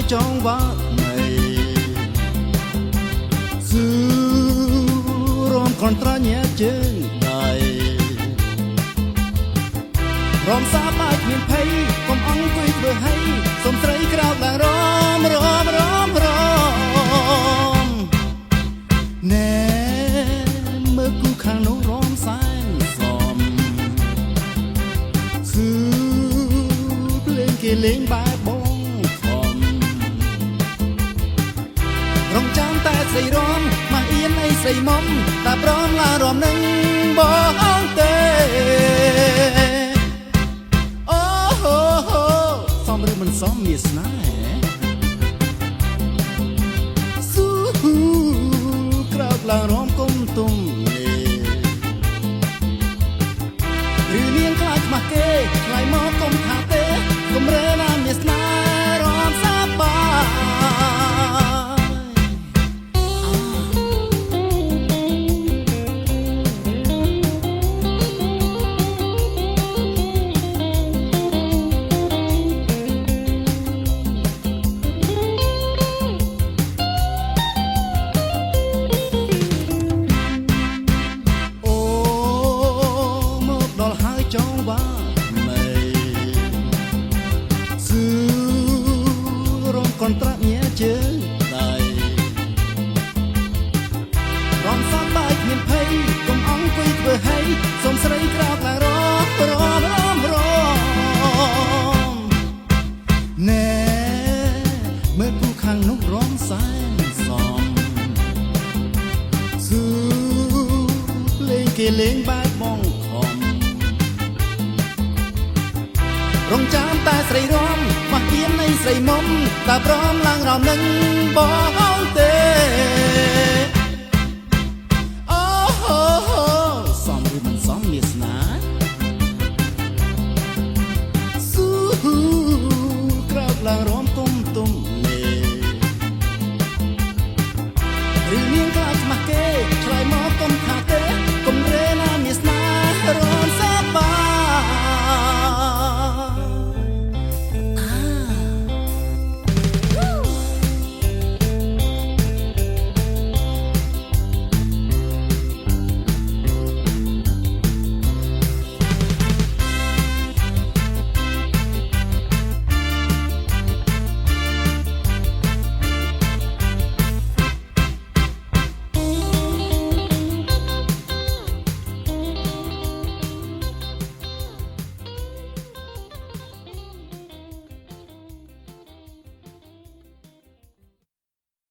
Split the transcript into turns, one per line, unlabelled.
ចងវត្តនៃស៊ឺរំកនត្រញាជើងដៃរំសាបាច់មានភ័យកុំអង្គុយធ្វើឲ្យសុំស្រីក្រោកឡើងរំណែមើលគូខាងនោះរំសាយសំស៊ឺភ្លេងគេលេងបែបបងរំចាំតែស្រីរំមកអៀនអីស្រីមុំតែព្រមឡារំនឹងបងទេអូហូសំឬមិនសំមានស្នេហ៍ស៊ូក្រោកឡើងរំគុំទុំឬនាងខ្លាចខ្មាស់គេខ្លាយមកគុំថាទេគុំរើណាមានស្នេហ៍រំសាបាចងវត្តនៃស៊ឺរំកនត្រាញាជើងដៃរំសាបាច់មានភ័យកុំអង្គុយធ្វើឲ្យសុំស្រីក្រោកឡើងរំណែមើលគូខាងនោះរំសាយសំស៊ឺលេងគេលេងបែបបងរងចាំតែស្រីរំមកគៀននៃស្រីមុំតែព្រមឡើងរំនឹងបងទេអូហូសំឬមិនសំមានស្នេហ៍ស៊ូក្រោកឡើងរំគុំទុំឬនាងខ្លាចខ្មាស់គេឆ្លើយមកគុំថា